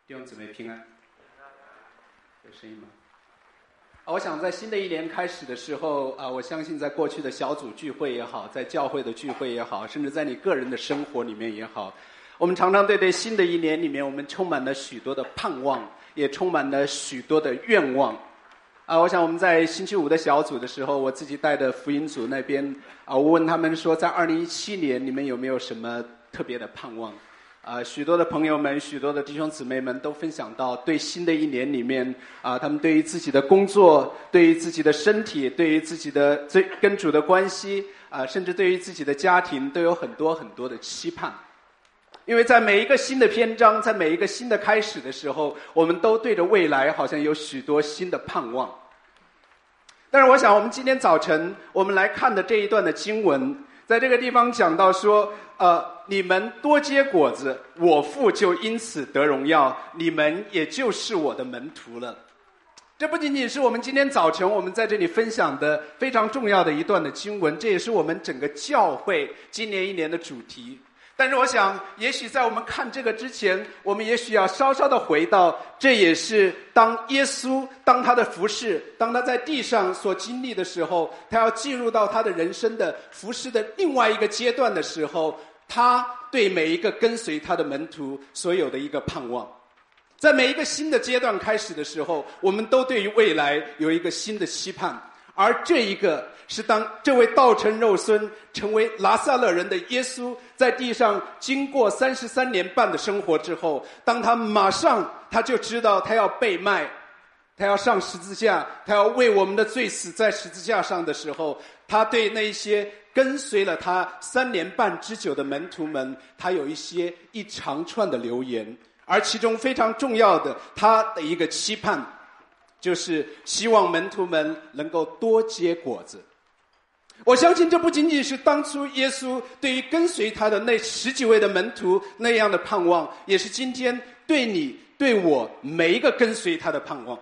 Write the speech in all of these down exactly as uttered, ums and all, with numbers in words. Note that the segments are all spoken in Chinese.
弟兄姊妹平安，有声音吗？啊，我想在新的一年开始的时候啊，我相信在过去的小组聚会也好，在教会的聚会也好，甚至在你个人的生活里面也好，我们常常对这新的一年里面，我们充满了许多的盼望，也充满了许多的愿望。啊，我想我们在星期五的小组的时候，我自己带的福音组那边啊，我问他们说，在二零一七年你们有没有什么特别的盼望？啊，许多的朋友们，许多的弟兄姊妹们都分享到，对新的一年里面啊，他们对于自己的工作，对于自己的身体，对于自己的最跟主的关系啊，甚至对于自己的家庭，都有很多很多的期盼。因为在每一个新的篇章，在每一个新的开始的时候，我们都对着未来好像有许多新的盼望。但是我想我们今天早晨我们来看的这一段的经文，在这个地方讲到说，呃，你们多结果子，我父就因此得荣耀，你们也就是我的门徒了。这不仅仅是我们今天早晨我们在这里分享的非常重要的一段的经文，这也是我们整个教会今年一年的主题。但是我想，也许在我们看这个之前，我们也许要稍稍的回到，这也是当耶稣当他的服事，当他在地上所经历的时候，他要进入到他的人生的服事的另外一个阶段的时候，他对每一个跟随他的门徒所有的一个盼望。在每一个新的阶段开始的时候，我们都对于未来有一个新的期盼，而这一个是当这位道成肉身成为拿撒勒人的耶稣在地上经过三十三年半的生活之后，当他马上他就知道他要被卖，他要上十字架，他要为我们的罪死在十字架上的时候，他对那些跟随了他三年半之久的门徒们，他有一些一长串的留言，而其中非常重要的他的一个期盼，就是希望门徒们能够多结果子。我相信这不仅仅是当初耶稣对于跟随他的那十几位的门徒那样的盼望，也是今天对你对我每一个跟随他的盼望。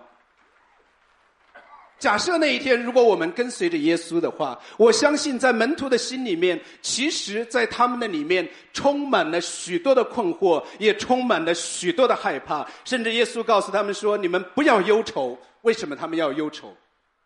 假设那一天如果我们跟随着耶稣的话，我相信在门徒的心里面，其实在他们的里面充满了许多的困惑，也充满了许多的害怕，甚至耶稣告诉他们说，你们不要忧愁。为什么他们要忧愁？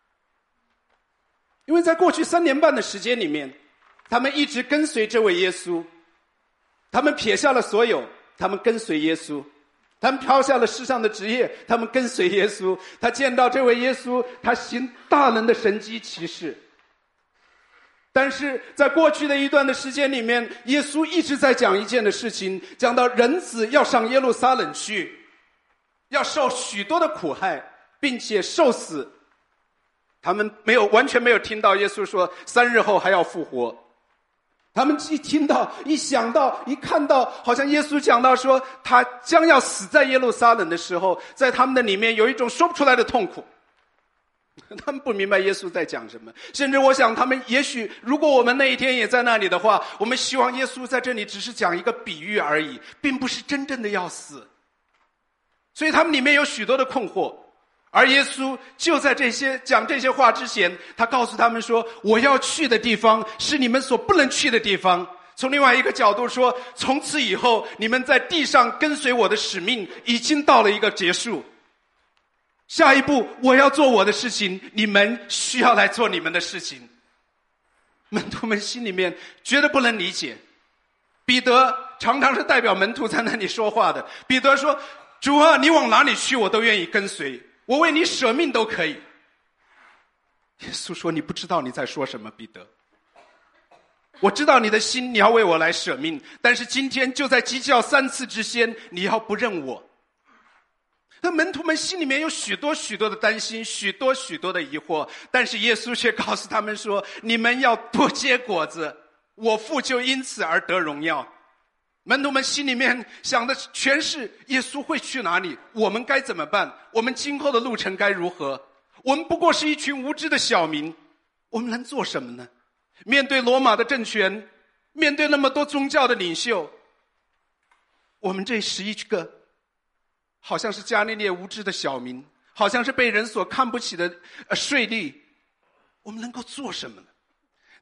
因为在过去三年半的时间里面，他们一直跟随这位耶稣，他们撇下了所有，他们跟随耶稣，他们抛下了世上的职业，他们跟随耶稣。他见到这位耶稣，他行大能的神迹奇事。但是在过去的一段的时间里面，耶稣一直在讲一件的事情，讲到人子要上耶路撒冷去，要受许多的苦害，并且受死。他们没有完全没有听到耶稣说三日后还要复活。他们一听到一想到一看到好像耶稣讲到说他将要死在耶路撒冷的时候，在他们的里面有一种说不出来的痛苦。他们不明白耶稣在讲什么，甚至我想他们也许如果我们那一天也在那里的话，我们希望耶稣在这里只是讲一个比喻而已，并不是真正的要死。所以他们里面有许多的困惑。而耶稣就在这些讲这些话之前，他告诉他们说，我要去的地方是你们所不能去的地方。从另外一个角度说，从此以后你们在地上跟随我的使命已经到了一个结束。下一步我要做我的事情，你们需要来做你们的事情。门徒们心里面绝对不能理解。彼得常常是代表门徒在那里说话的。彼得说，主啊，你往哪里去我都愿意跟随，我为你舍命都可以。耶稣说，你不知道你在说什么，彼得。我知道你的心，你要为我来舍命，但是今天就在鸡叫三次之先，你要不认我。那门徒们心里面有许多许多的担心，许多许多的疑惑，但是耶稣却告诉他们说，你们要多结果子，我父就因此而得荣耀。门徒们心里面想的全是耶稣会去哪里，我们该怎么办，我们今后的路程该如何。我们不过是一群无知的小民，我们能做什么呢？面对罗马的政权，面对那么多宗教的领袖，我们这十一个好像是加利略无知的小民，好像是被人所看不起的税吏，我们能够做什么呢？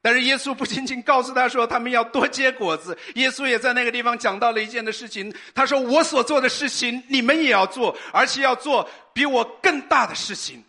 但是耶稣不仅仅告诉他说他们要多结果子，耶稣也在那个地方讲到了一件的事情，他说我所做的事情你们也要做，而且要做比我更大的事情。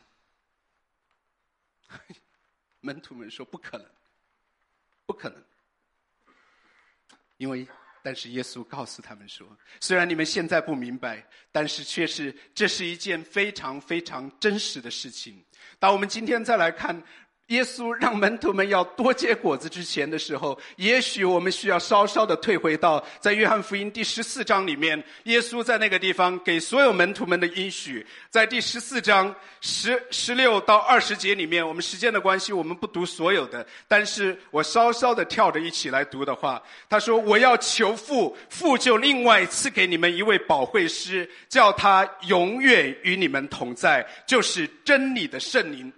门徒们说不可能，不可能。因为但是耶稣告诉他们说，虽然你们现在不明白，但是却是这是一件非常非常真实的事情。当我们今天再来看耶稣让门徒们要多结果子之前的时候，也许我们需要稍稍的退回到在约翰福音第十四章里面，耶稣在那个地方给所有门徒们的应许。在第十四章十十六到二十节里面，我们时间的关系我们不读所有的，但是我稍稍的跳着一起来读的话，他说我要求父，父就另外赐给你们一位保惠师，叫他永远与你们同在，就是真理的圣灵。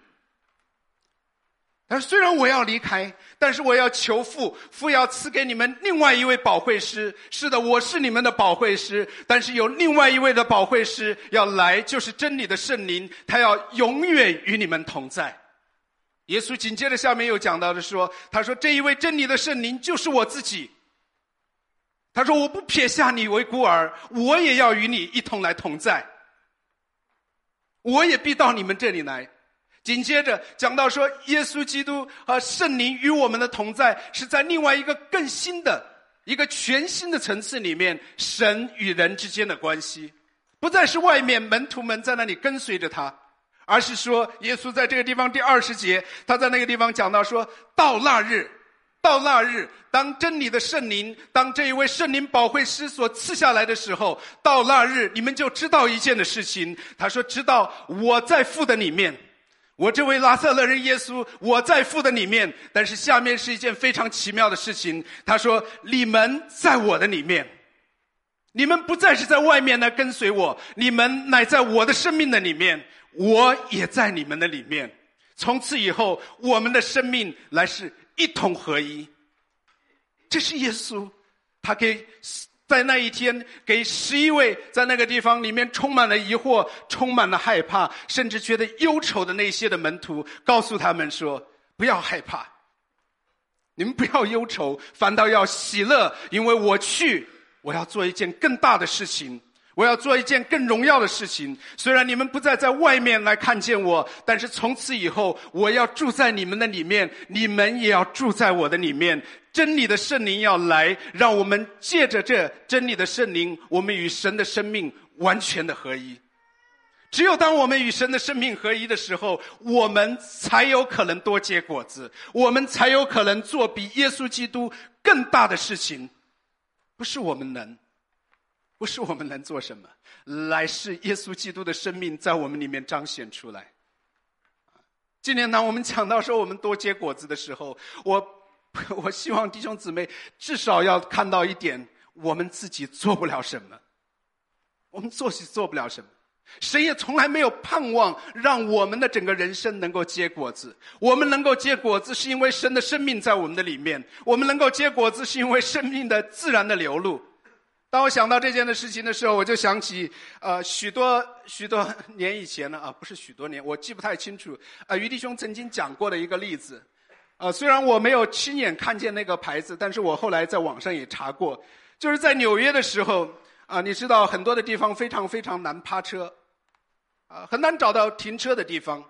但是虽然我要离开，但是我要求父，父要赐给你们另外一位保惠师。是的，我是你们的保惠师，但是有另外一位的保惠师要来，就是真理的圣灵，他要永远与你们同在。耶稣紧接着下面又讲到的说，他说这一位真理的圣灵就是我自己。他说我不撇下你为孤儿，我也要与你一同来同在，我也必到你们这里来。紧接着讲到说，耶稣基督和圣灵与我们的同在是在另外一个更新的一个全新的层次里面，神与人之间的关系不再是外面门徒们在那里跟随着他，而是说耶稣在这个地方第二十节，他在那个地方讲到说，到那日到那日当真理的圣灵，当这一位圣灵保惠师所赐下来的时候，到那日你们就知道一件的事情。他说知道我在父的里面，我这位拉撒勒人耶稣，我在父的里面。但是下面是一件非常奇妙的事情，他说你们在我的里面，你们不再是在外面来跟随我，你们乃在我的生命的里面，我也在你们的里面。从此以后我们的生命来是一同合一。这是耶稣他给在那一天给十一位在那个地方里面充满了疑惑，充满了害怕，甚至觉得忧愁的那些的门徒，告诉他们说不要害怕，你们不要忧愁，反倒要喜乐，因为我去我要做一件更大的事情，我要做一件更荣耀的事情。虽然你们不再在外面来看见我，但是从此以后我要住在你们的里面，你们也要住在我的里面。真理的圣灵要来，让我们借着这真理的圣灵，我们与神的生命完全的合一。只有当我们与神的生命合一的时候，我们才有可能多结果子，我们才有可能做比耶稣基督更大的事情。不是我们能不是我们能做什么，来是耶稣基督的生命在我们里面彰显出来。今天当我们讲到说我们多结果子的时候，我我希望弟兄姊妹至少要看到一点，我们自己做不了什么，我们做是做不了什么。神也从来没有盼望让我们的整个人生能够结果子，我们能够结果子是因为神的生命在我们的里面，我们能够结果子是因为生命的自然的流露。当我想到这件的事情的时候，我就想起呃许多许多年以前了啊，不是许多年，我记不太清楚。呃，于弟兄曾经讲过的一个例子，呃，虽然我没有亲眼看见那个牌子，但是我后来在网上也查过，就是在纽约的时候啊、呃，你知道很多的地方非常非常难趴车，啊、呃，很难找到停车的地方，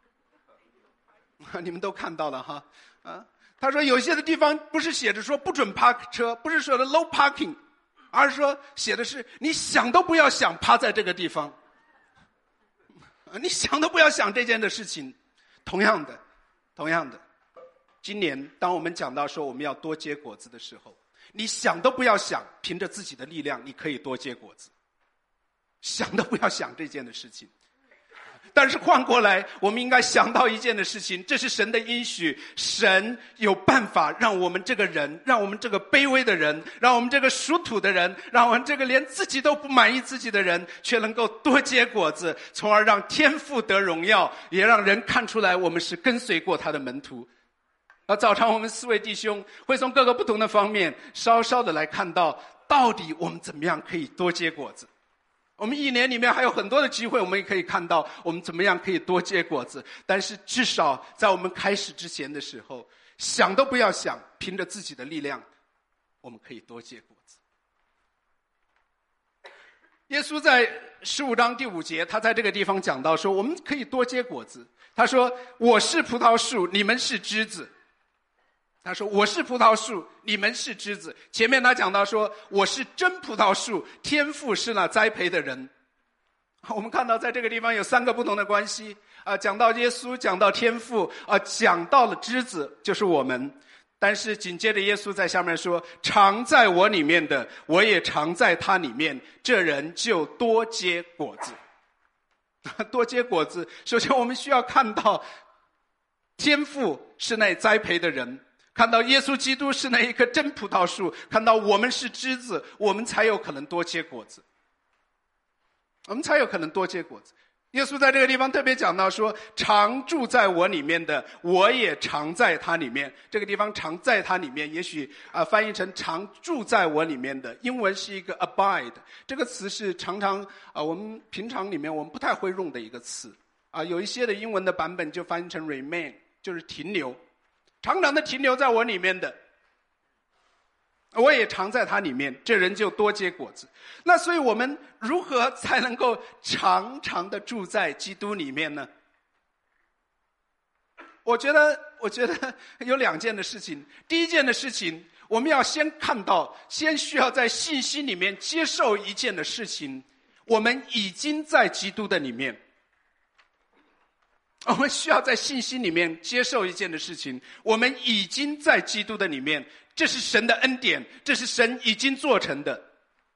你们都看到了哈，啊，他说有些的地方不是写着说不准趴车，不是说的 low parking。而是说写的是你想都不要想趴在这个地方，你想都不要想这件的事情。同样的同样的今年当我们讲到说我们要多结果子的时候，你想都不要想凭着自己的力量你可以多结果子，想都不要想这件的事情。但是换过来我们应该想到一件的事情，这是神的应许，神有办法让我们这个人，让我们这个卑微的人，让我们这个属土的人，让我们这个连自己都不满意自己的人却能够多结果子，从而让天父得荣耀，也让人看出来我们是跟随过他的门徒。而早上我们四位弟兄会从各个不同的方面稍稍的来看到到底我们怎么样可以多结果子。我们一年里面还有很多的机会，我们也可以看到我们怎么样可以多结果子，但是至少在我们开始之前的时候， 想都不要想，凭着自己的力量，我们可以多结果子。耶稣在十五章第五节，他在这个地方讲到说，我们可以多结果子。他说：“我是葡萄树，你们是枝子。”他说：“我是葡萄树，你们是枝子。”前面他讲到说：“我是真葡萄树，天父是那栽培的人。”我们看到在这个地方有三个不同的关系啊，讲到耶稣，讲到天父啊，讲到了枝子，就是我们。但是紧接着耶稣在下面说：“常在我里面的，我也常在他里面，这人就多结果子。”多结果子，首先我们需要看到天父是那栽培的人，看到耶稣基督是那一棵真葡萄树，看到我们是枝子，我们才有可能多结果子，我们才有可能多结果子。耶稣在这个地方特别讲到说，常住在我里面的，我也常在他里面。这个地方常在他里面，也许啊、呃、翻译成常住在我里面的，英文是一个 abide， 这个词是常常啊、呃、我们平常里面我们不太会用的一个词啊、呃，有一些的英文的版本就翻译成 remain， 就是停留，常常的停留在我里面的，我也常在他里面，这人就多结果子。那所以我们如何才能够常常的住在基督里面呢？我觉得我觉得有两件的事情。第一件的事情，我们要先看到，先需要在信心里面接受一件的事情，我们已经在基督的里面。我们需要在信心里面接受一件的事情，我们已经在基督的里面，这是神的恩典，这是神已经做成的。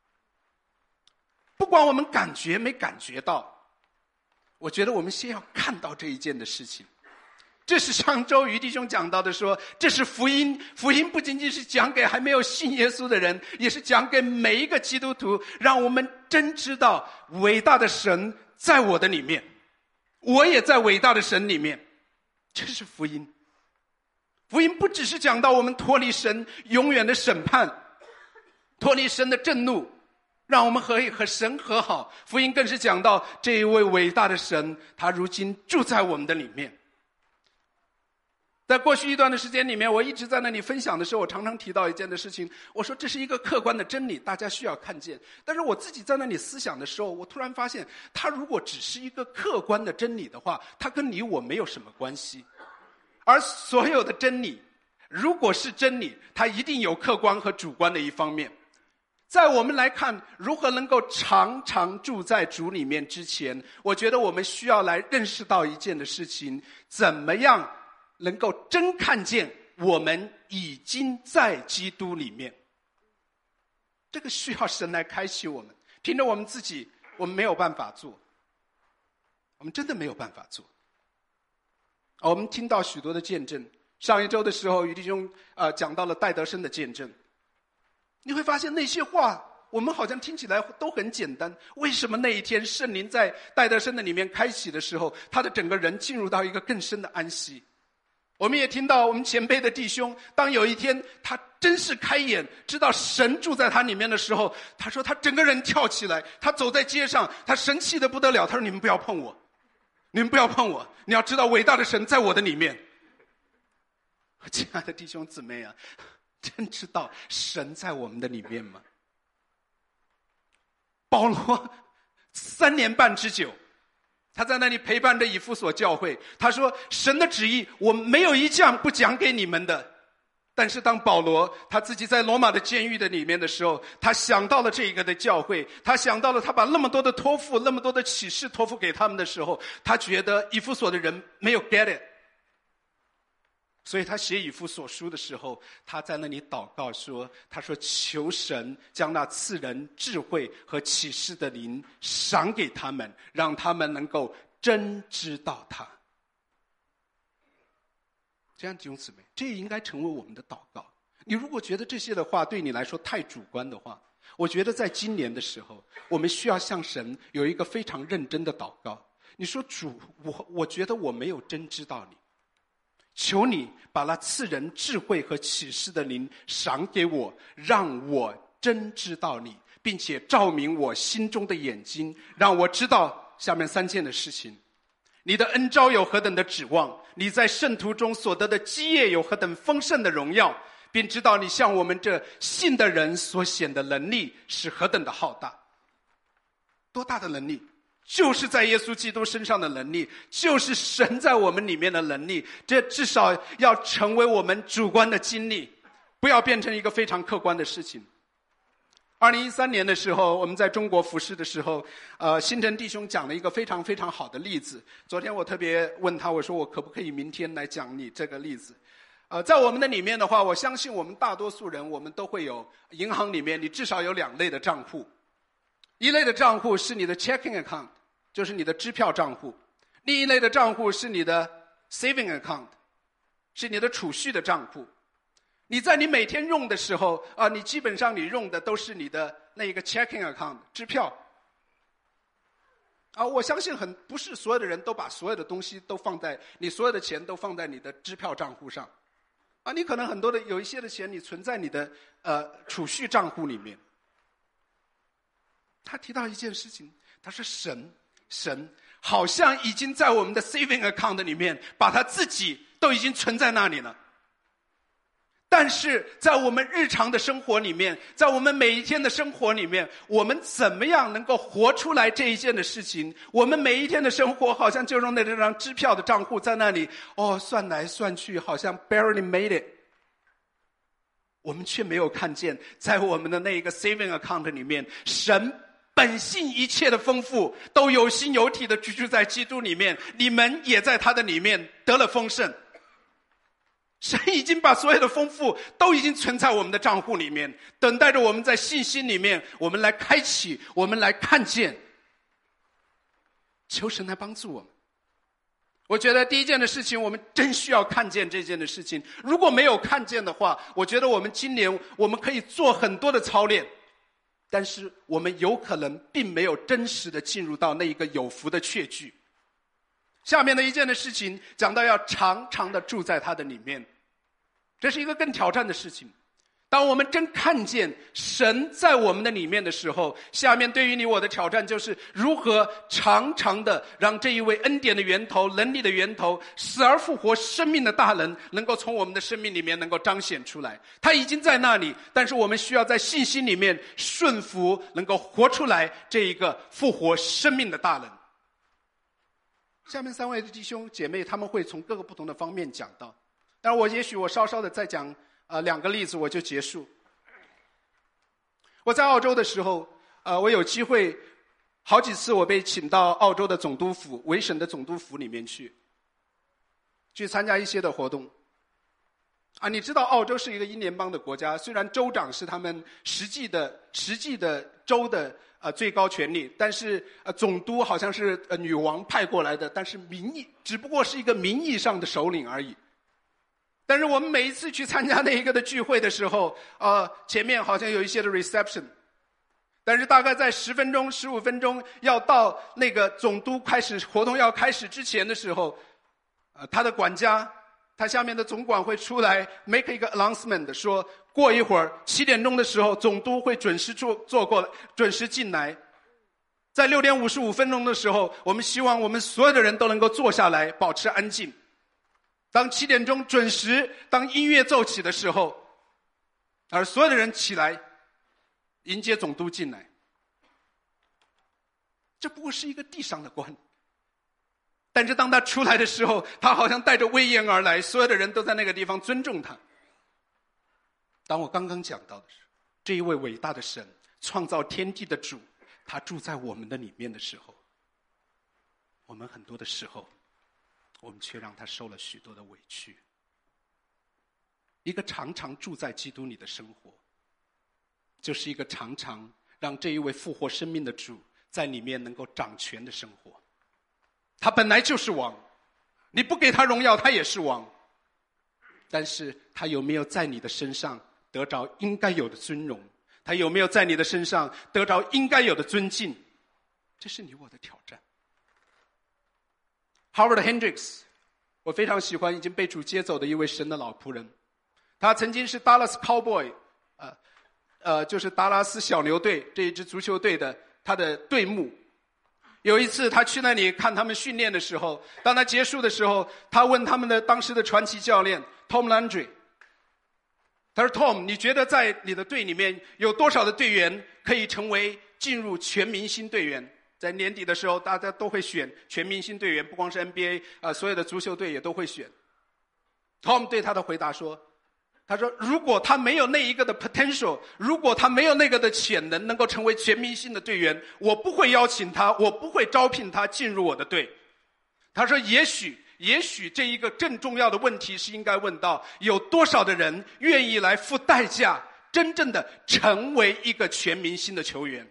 不管我们感觉没感觉到，我觉得我们先要看到这一件的事情。这是上周于弟兄讲到的说，这是福音，福音不仅仅是讲给还没有信耶稣的人，也是讲给每一个基督徒，让我们真知道伟大的神在我的里面，我也在伟大的神里面，这是福音。福音不只是讲到我们脱离神永远的审判，脱离神的震怒，让我们可以和神和好。福音更是讲到这一位伟大的神，他如今住在我们的里面。在过去一段的时间里面，我一直在那里分享的时候，我常常提到一件的事情，我说这是一个客观的真理，大家需要看见。但是我自己在那里思想的时候，我突然发现，它如果只是一个客观的真理的话，它跟你我没有什么关系。而所有的真理，如果是真理，它一定有客观和主观的一方面。在我们来看如何能够常常住在主里面之前，我觉得我们需要来认识到一件的事情，怎么样能够真看见我们已经在基督里面。这个需要神来开启我们，凭着我们自己我们没有办法做，我们真的没有办法做。我们听到许多的见证，上一周的时候于弟兄呃讲到了戴德生的见证，你会发现那些话我们好像听起来都很简单，为什么那一天圣灵在戴德生的里面开启的时候，他的整个人进入到一个更深的安息。我们也听到我们前辈的弟兄，当有一天他真是开眼知道神住在他里面的时候，他说他整个人跳起来，他走在街上，他生气得不得了，他说你们不要碰我，你们不要碰我，你要知道伟大的神在我的里面。亲爱的弟兄姊妹啊，真知道神在我们的里面吗？保罗三年半之久，他在那里陪伴着以弗所教会，他说神的旨意我没有一项不讲给你们的。但是当保罗他自己在罗马的监狱的里面的时候，他想到了这一个的教会，他想到了他把那么多的托付那么多的启示托付给他们的时候，他觉得以弗所的人没有 get it， 所以他写以弗所书的时候，他在那里祷告说，他说求神将那赐人智慧和启示的灵赏给他们，让他们能够真知道他。这样弟兄姊妹，这也应该成为我们的祷告。你如果觉得这些的话对你来说太主观的话，我觉得在今年的时候，我们需要向神有一个非常认真的祷告。你说主，我我觉得我没有真知道你，求你把那赐人智慧和启示的灵赏给我，让我真知道你，并且照明我心中的眼睛，让我知道下面三件的事情。 你的恩召有何等的指望，你在圣徒中所得的基业有何等丰盛的荣耀，便知道你向我们这信的人所显的能力是何等的浩大。多大的能力？就是在耶稣基督身上的能力，就是神在我们里面的能力，这至少要成为我们主观的经历，不要变成一个非常客观的事情。二零一三年的时候，我们在中国服事的时候，呃，新城弟兄讲了一个非常非常好的例子。昨天我特别问他，我说我可不可以明天来讲你这个例子？呃，在我们的里面的话，我相信我们大多数人，我们都会有银行里面，你至少有两类的账户。一类的账户是你的 checking account， 就是你的支票账户；另一类的账户是你的 saving account， 是你的储蓄的账户。你在你每天用的时候啊，你基本上你用的都是你的那一个 checking account 支票。啊，我相信很不是所有的人都把所有的东西都放在你所有的钱都放在你的支票账户上。啊，你可能很多的有一些的钱你存在你的呃储蓄账户里面。他提到一件事情，他说神神好像已经在我们的 saving account 里面把他自己都已经存在那里了。但是在我们日常的生活里面，在我们每一天的生活里面，我们怎么样能够活出来这一件的事情？我们每一天的生活好像就用那张支票的账户在那里，哦，算来算去好像 barely made it。我们却没有看见在我们的那一个 saving account 里面，神本性一切的丰富都有形有体的居住在基督里面，你们也在他的里面得了丰盛。神已经把所有的丰富都已经存在我们的账户里面，等待着我们在信心里面，我们来开启，我们来看见。求神来帮助我们。我觉得第一件的事情，我们真需要看见这件的事情。如果没有看见的话，我觉得我们今年我们可以做很多的操练，但是我们有可能并没有真实的进入到那一个有福的确据。下面的一件的事情讲到要常常的住在他的里面，这是一个更挑战的事情。当我们真看见神在我们的里面的时候，下面对于你我的挑战就是如何常常的让这一位恩典的源头、能力的源头、死而复活生命的大能能够从我们的生命里面能够彰显出来。他已经在那里，但是我们需要在信心里面顺服，能够活出来这一个复活生命的大能。下面三位的弟兄姐妹他们会从各个不同的方面讲到，但是我也许我稍稍的再讲呃两个例子我就结束。我在澳洲的时候，呃我有机会好几次我被请到澳洲的总督府、维省的总督府里面去去参加一些的活动。啊，你知道澳洲是一个英联邦的国家，虽然州长是他们实际的实际的州的呃最高权力，但是呃总督好像是呃女王派过来的，但是名义只不过是一个名义上的首领而已。但是我们每一次去参加那一个的聚会的时候，呃前面好像有一些的 reception， 但是大概在十分钟、十五分钟要到那个总督开始活动要开始之前的时候，呃他的管家。他下面的总管会出来 make 一个 announcement 说，过一会儿七点钟的时候，总督会准时坐坐过来，准时进来。在六点五十五分钟的时候，我们希望我们所有的人都能够坐下来，保持安静。当七点钟准时，当音乐奏起的时候，而所有的人起来迎接总督进来。这不过是一个地上的官。但是当他出来的时候，他好像带着威严而来，所有的人都在那个地方尊重他。当我刚刚讲到的是这一位伟大的神，创造天地的主，他住在我们的里面的时候，我们很多的时候我们却让他受了许多的委屈。一个常常住在基督里的生活，就是一个常常让这一位复活生命的主在里面能够掌权的生活。他本来就是王，你不给他荣耀他也是王，但是他有没有在你的身上得着应该有的尊荣？他有没有在你的身上得着应该有的尊敬？这是你我的挑战。 Howard Hendricks 我非常喜欢，已经被主接走的一位神的老仆人，他曾经是 Dallas Cowboy 呃呃就是达拉斯小牛队这一支足球队的他的队牧。 有一次他去那里看他们训练的时候，当他结束的时候，他问他们的当时的传奇教练 Tom Landry， 他说 Tom， 你觉得在你的队里面有多少的队员可以成为进入全明星队员？在年底的时候，大家都会选全明星队员，不光是 N B A， 呃，所有的足球队也都会选。Tom 对他的回答说，他说如果他没有那一个的 potential， 如果他没有那个的潜能能够成为全明星的队员，我不会邀请他，我不会招聘他进入我的队。他说也许也许这一个更重要的问题是应该问到，有多少的人愿意来付代价真正的成为一个全明星的球员。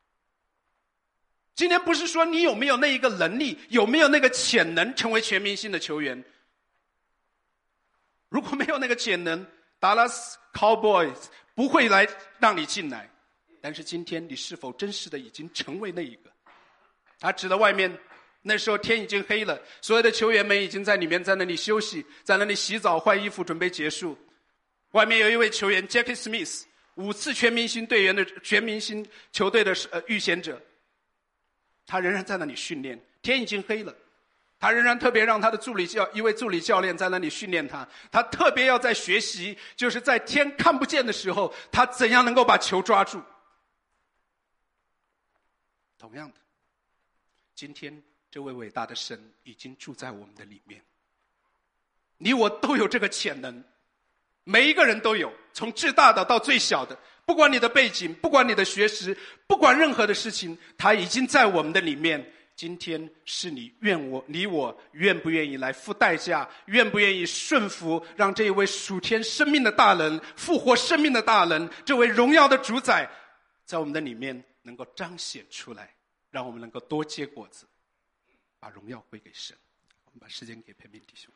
今天不是说你有没有那一个能力，有没有那个潜能成为全明星的球员。如果没有那个潜能， Dallas Cowboys 不会来让你进来。但是今天你是否真实的已经成为那一个？他指着外面，那时候天已经黑了，所有的球员们已经在里面在那里休息，在那里洗澡换衣服准备结束。外面有一位球员 Jackie Smith， 五次全明星队员的全明星球队的呃预选者，他仍然在那里训练，天已经黑了，他仍然特别让他的助理教一位助理教练在那里训练他，他特别要在学习，就是在天看不见的时候，他怎样能够把球抓住。同样的，今天这位伟大的神已经住在我们的里面，你我都有这个潜能，每一个人都有，从最大的到最小的，不管你的背景，不管你的学识，不管任何的事情，他已经在我们的里面。今天是你愿我你我愿不愿意来付代价，愿不愿意顺服，让这一位属天生命的大人，复活生命的大人，这位荣耀的主宰在我们的里面能够彰显出来，让我们能够多结果子，把荣耀归给神。我们把时间给培明弟兄。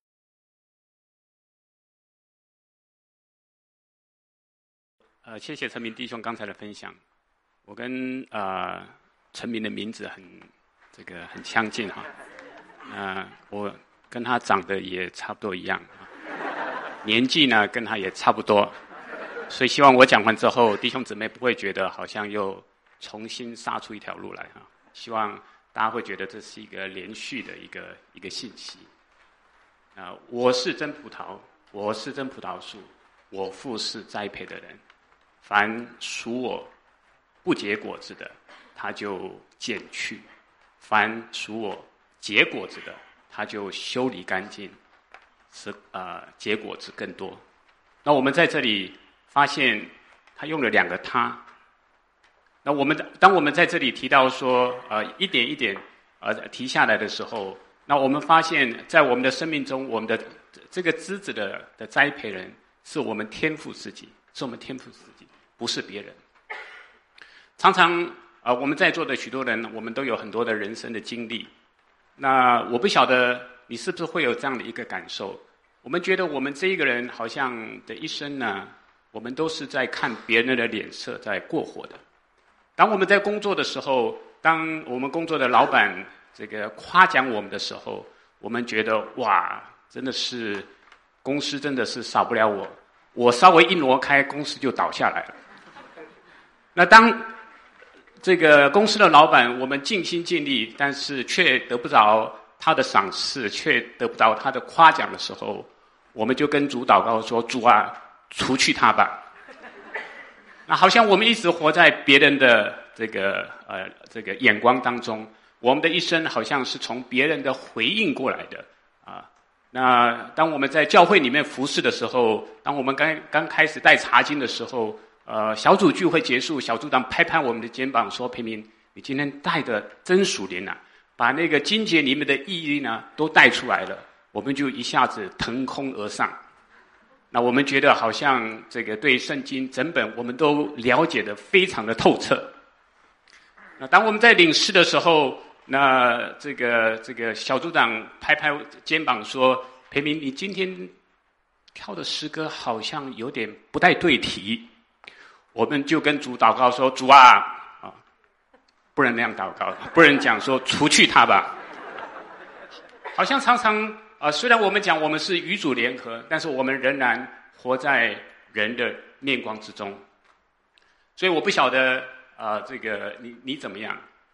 呃，谢谢陈明弟兄刚才的分享。我跟呃陈明的名字很这个很相近哈，呃，我跟他长得也差不多一样，年纪呢跟他也差不多，所以希望我讲完之后，弟兄姊妹不会觉得好像又重新杀出一条路来哈。希望大家会觉得这是一个连续的一个一个信息。啊、呃，我是真葡萄，我是真葡萄树，我父是栽培的人。凡属我不结果子的，他就剪去；凡属我结果子的，他就修理干净，使呃结果子更多。那我们在这里发现，他用了两个他。那我们当我们在这里提到说，呃，一点一点呃提下来的时候，那我们发现，在我们的生命中，我们的这个枝子的的栽培人，是我们天父自己，是我们天父自己。不是别人。常常呃，我们在座的许多人，我们都有很多的人生的经历。那我不晓得你是不是会有这样的一个感受？我们觉得我们这一个人好像的一生呢，我们都是在看别人的脸色在过活的。当我们在工作的时候，当我们工作的老板这个夸奖我们的时候，我们觉得哇，真的是公司真的是少不了我，我稍微一挪开，公司就倒下来了。那当这个公司的老板，我们尽心尽力，但是却得不着他的赏识，却得不到他的夸奖的时候，我们就跟主祷告说：主啊，除去他吧。那好像我们一直活在别人的这个呃这个眼光当中，我们的一生好像是从别人的回应过来的啊。那当我们在教会里面服侍的时候，当我们刚刚开始带查经的时候，呃，小组聚会结束，小组长拍拍我们的肩膀说：培明，你今天带的真属灵啊，把那个经节里面的意义呢都带出来了，我们就一下子腾空而上。那我们觉得好像这个对圣经整本我们都了解得非常的透彻。那当我们在领诗的时候，那这个这个小组长拍拍肩膀说：培明，你今天跳的诗歌好像有点不太对题。我们就跟主祷告说：主啊，啊，不能那样祷告，不能讲说除去他吧。好像常常啊、呃，虽然我们讲我们是与主联合，但是我们仍然活在人的面光之中。所以我不晓得啊、呃，这个你你怎么样？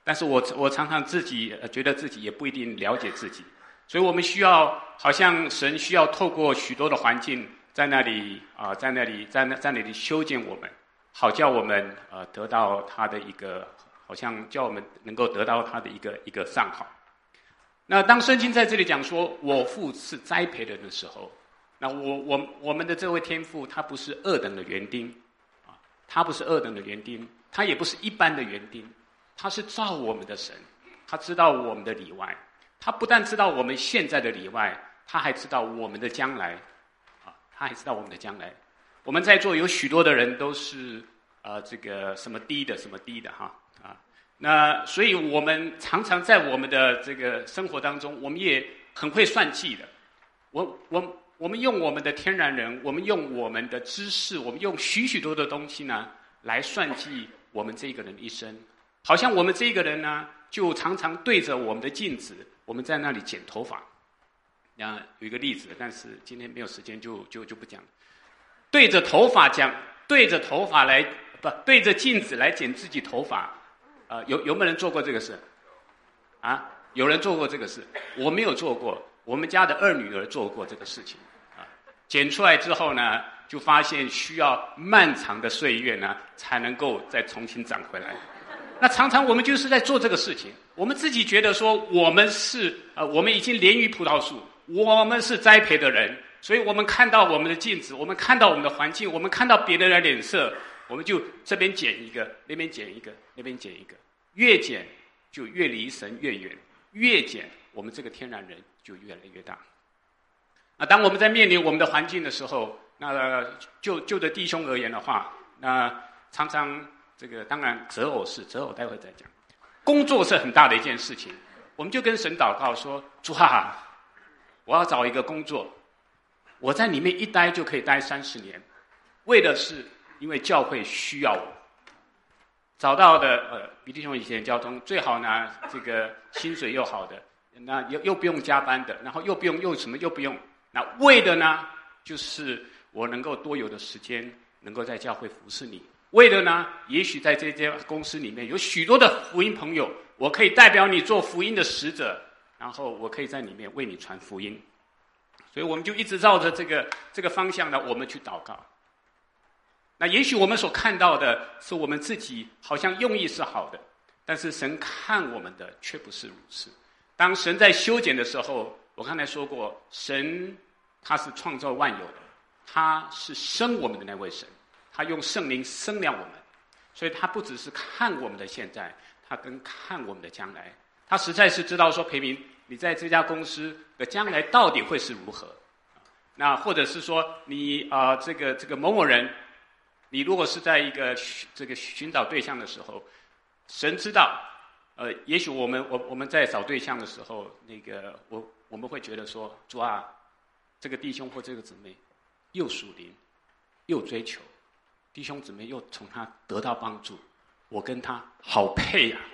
但是我我常常自己觉得自己也不一定了解自己，所以我们需要，好像神需要透过许多的环境，在那里啊、呃，在那里在那在那里修剪我们，好叫我们呃得到他的一个，好像叫我们能够得到他的一个一个上好。那当圣经在这里讲说我父是栽培人的时候，那我我我们的这位天父他不是二等的园丁啊，他不是二等的园丁，他也不是一般的园丁，他是造我们的神，他知道我们的里外，他不但知道我们现在的里外，他还知道我们的将来啊，他还知道我们的将来。我们在座有许多的人都是呃这个什么低的什么低的哈啊，那所以我们常常在我们的这个生活当中，我们也很会算计的。我我我们用我们的天然人，我们用我们的知识，我们用许许多的东西呢来算计我们这个人的一生。好像我们这个人呢，就常常对着我们的镜子，我们在那里剪头发。啊，有一个例子，但是今天没有时间就，就就就不讲。对着头发讲，对着头发来，不对着镜子来剪自己头发。啊、呃，有有没有人做过这个事？啊，有人做过这个事，我没有做过。我们家的二女儿做过这个事情。啊，剪出来之后呢，就发现需要漫长的岁月呢，才能够再重新长回来。那常常我们就是在做这个事情，我们自己觉得说我们是呃，我们已经连于葡萄树，我们是栽培的人，所以我们看到我们的镜子，我们看到我们的环境，我们看到别人的脸色，我们就这边剪一个，那边剪一个，那边剪一个，越剪就越离神越远，越剪我们这个天然人就越来越大。那当我们在面临我们的环境的时候，那就就着弟兄而言的话，那常常。这个当然择偶是择偶，待会再讲。工作是很大的一件事情，我们就跟神祷告说：主啊，我要找一个工作，我在里面一待就可以待三十年，为的是因为教会需要我。找到的呃，比弟兄以前交通最好呢，这个薪水又好的，那又又不用加班的，然后又不用又什么又不用，那为的呢，就是我能够多有的时间能够在教会服侍你。为了呢，也许在这家公司里面有许多的福音朋友，我可以代表你做福音的使者，然后我可以在里面为你传福音。所以我们就一直绕着这个这个方向呢，我们去祷告。那也许我们所看到的是我们自己好像用意是好的，但是神看我们的却不是如此。当神在修剪的时候，我刚才说过，神他是创造万有的，他是生我们的那位神。他用圣灵生亮我们，所以他不只是看我们的现在，他更看我们的将来。他实在是知道说，培明，你在这家公司的将来到底会是如何？那或者是说，你啊、呃，这个这个某某人，你如果是在一个这个寻找对象的时候，神知道，呃，也许我们我我们在找对象的时候，那个我我们会觉得说，主啊，这个弟兄或这个姊妹，又属灵，又追求。弟兄姊妹又从他得到帮助，我跟他好配呀、啊。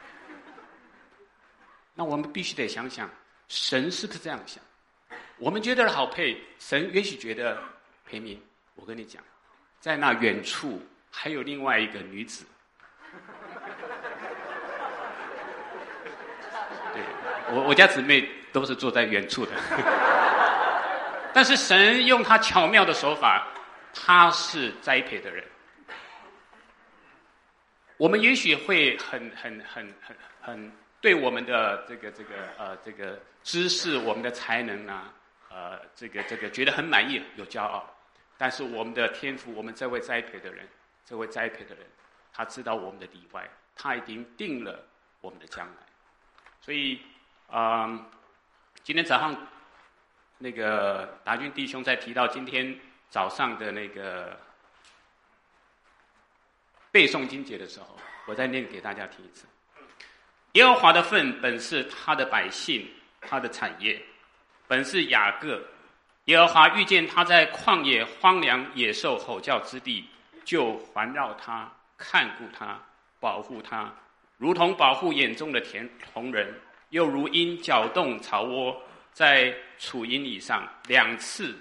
那我们必须得想想，神是不是这样想？我们觉得好配，神也许觉得培明，我跟你讲，在那远处还有另外一个女子。对，我我家姊妹都是坐在远处的，但是神用他巧妙的手法。他是栽培的人，我们也许会很很很很很对我们的这个这个呃这个知识、我们的才能啊，呃这个这个觉得很满意、有骄傲，但是我们的天父，我们这位栽培的人，这位栽培的人，他知道我们的里外，他已经定了我们的将来，所以啊、呃，今天早上那个达军弟兄在提到今天。早上的那个背诵经节的时候，我再念给大家听一次。耶和华的份本是他的百姓，他的产业，本是雅各。耶和华遇见他在旷野荒凉野兽吼叫之地，就环绕他，看顾他，保护他，如同保护眼中的田同人，又如鹰搅动巢窝，在楚营以上两次。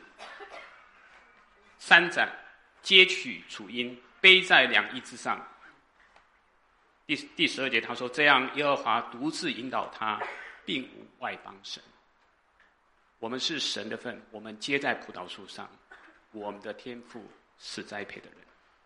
三斩，接取楚鹰，背在两翼之上。 第第十二节他说：“这样，耶和华独自引导他，并无外邦神。”我们是神的份，我们结在葡萄树上，我们的天父是栽培的人。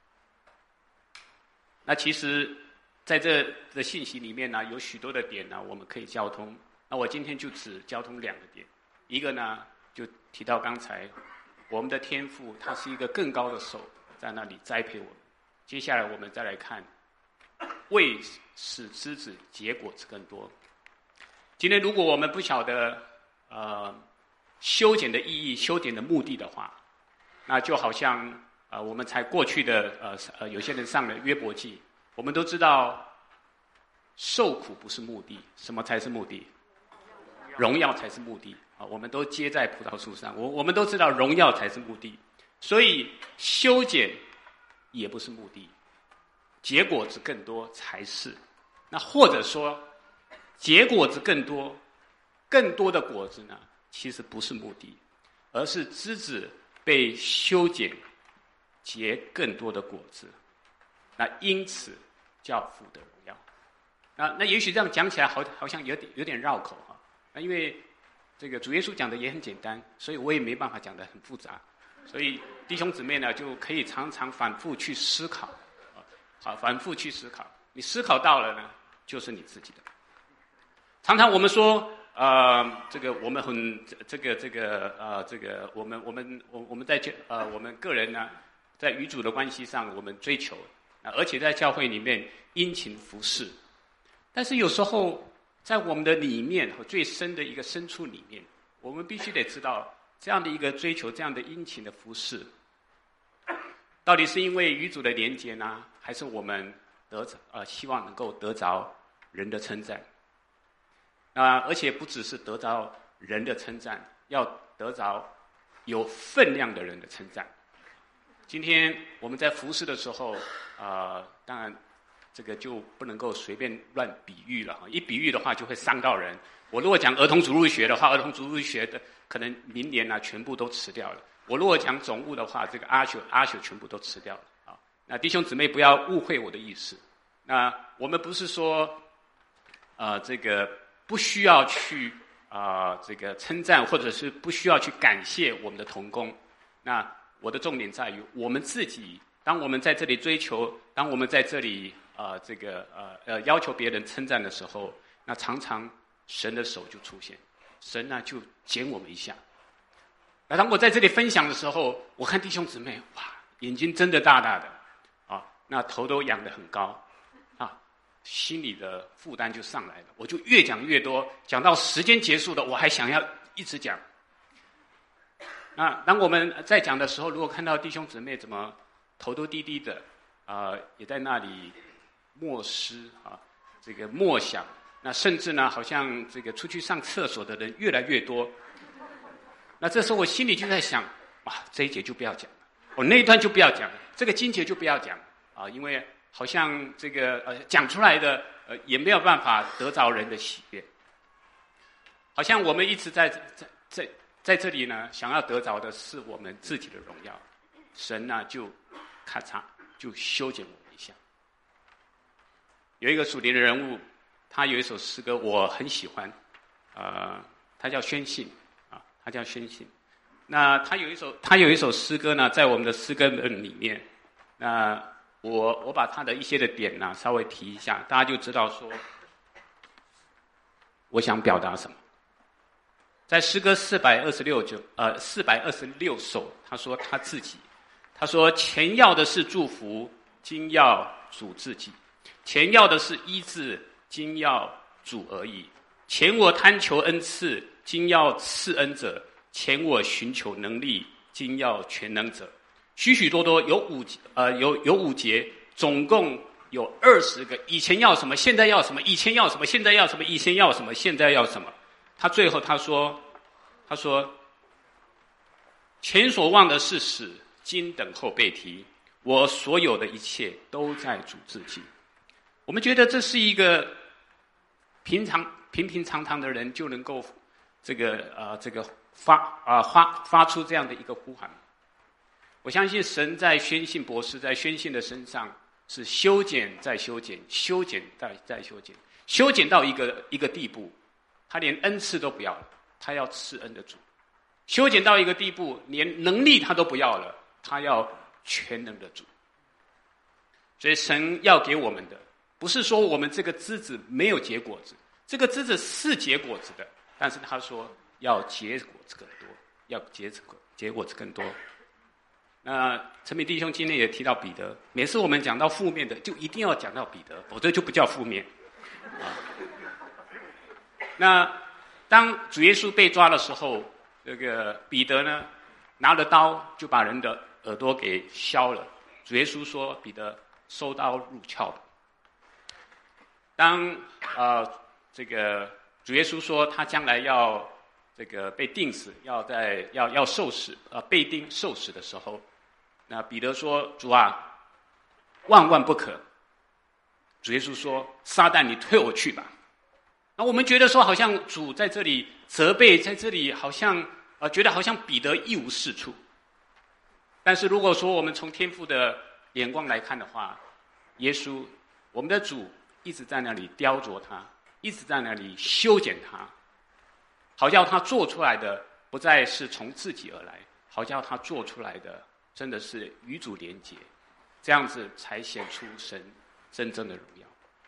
那其实在这的信息里面呢，有许多的点呢，我们可以交通。那我今天就只交通两个点，一个呢就提到刚才我们的天父，他是一个更高的手在那里栽培我们。接下来我们再来看，为使枝子结果子更多。今天如果我们不晓得呃修剪的意义、修剪的目的的话，那就好像呃我们才过去的呃呃有些人上了约伯记，我们都知道受苦不是目的，什么才是目的？荣耀才是目的啊！我们都结在葡萄树上，我我们都知道荣耀才是目的，所以修剪也不是目的，结果子更多才是。那或者说，结果子更多，更多的果子呢，其实不是目的，而是枝子被修剪，结更多的果子。那因此叫父的荣耀。那那也许这样讲起来好，好像有点有点绕口哈。那因为这个主耶稣讲的也很简单，所以我也没办法讲得很复杂。所以弟兄姊妹呢，就可以常常反复去思考，好，反复去思考。你思考到了呢，就是你自己的。常常我们说，呃，这个我们很这个这个呃这个我们我们我我们在呃我们个人呢，在与主的关系上，我们追求，而且在教会里面殷勤服侍。但是有时候在我们的里面和最深的一个深处里面，我们必须得知道，这样的一个追求，这样的殷勤的服侍，到底是因为与主的连结呢，还是我们得呃希望能够得着人的称赞？啊、呃，而且不只是得着人的称赞，要得着有分量的人的称赞。今天我们在服侍的时候，呃，当然这个就不能够随便乱比喻了哈，一比喻的话就会伤到人。我如果讲儿童主日学的话，儿童主日学的可能明年呢、啊、全部都辞掉了。我如果讲总务的话，这个阿修阿修全部都辞掉了啊。那弟兄姊妹不要误会我的意思。那我们不是说，呃，这个不需要去啊、呃、这个称赞，或者是不需要去感谢我们的同工。那我的重点在于我们自己，当我们在这里追求，当我们在这里呃这个呃呃要求别人称赞的时候，那常常神的手就出现，神呢就捡我们一下。那当我在这里分享的时候，我看弟兄姊妹，哇，眼睛睁得大大的，啊，那头都仰得很高，啊，心里的负担就上来了。我就越讲越多，讲到时间结束了，我还想要一直讲。那当我们在讲的时候，如果看到弟兄姊妹怎么头都低低的，啊、呃，也在那里默思啊，这个默想。那甚至呢，好像这个出去上厕所的人越来越多。那这时候我心里就在想，哇，这一节就不要讲了，我那一段就不要讲了，这个经节就不要讲啊，因为好像这个呃讲出来的呃也没有办法得着人的喜悦。好像我们一直在在在在这里呢，想要得着的是我们自己的荣耀，神呢就咔嚓就修剪我们一下。有一个属灵的人物。他有一首诗歌我很喜欢，呃，他叫宣信啊，他叫宣信。那他有一首他有一首诗歌呢，在我们的诗歌本里面。那我我把他的一些的点呢稍微提一下，大家就知道说我想表达什么。在诗歌四百二十六就呃四百二十六首，他说他自己，他说前要的是祝福，今要主自己；前要的是医治。今要主而已，前我贪求恩赐，今要赐恩者；前我寻求能力，今要全能者。许许多多有五呃有有五节，总共有二十个。以前要什么，现在要什么；以前要什么，现在要什么；以前要什么，现在要什么。他最后他说，他说，前所望的是死，今等候被提。我所有的一切都在主自己。我们觉得这是一个。平常平平常常的人就能够这个呃这个发啊、呃、发发出这样的一个呼喊。我相信神在宣信博士在宣信的身上是修剪再修剪，修剪再再修剪，修剪到一个一个地步，他连恩赐都不要了，他要赐恩的主；修剪到一个地步，连能力他都不要了，他要全能的主。所以神要给我们的，不是说我们这个枝子没有结果子，这个枝子是结果子的，但是他说要结果子更多，要结果结果子更多。那陈敏弟兄今天也提到彼得，每次我们讲到负面的，就一定要讲到彼得，否则就不叫负面。啊、那当主耶稣被抓的时候，这个彼得呢拿了刀就把人的耳朵给削了。主耶稣说：“彼得，收刀入鞘吧。”当呃这个主耶稣说他将来要这个被钉死，要在要要受死，呃被钉受死的时候，那彼得说：“主啊，万万不可。”主耶稣说：“撒旦，你退我去吧。”那我们觉得说，好像主在这里责备，在这里好像呃觉得好像彼得一无是处。但是如果说我们从天父的眼光来看的话，耶稣，我们的主一直在那里雕琢他，一直在那里修剪他，好叫他做出来的不再是从自己而来，好叫他做出来的真的是与主连结，这样子才显出神真正的荣耀。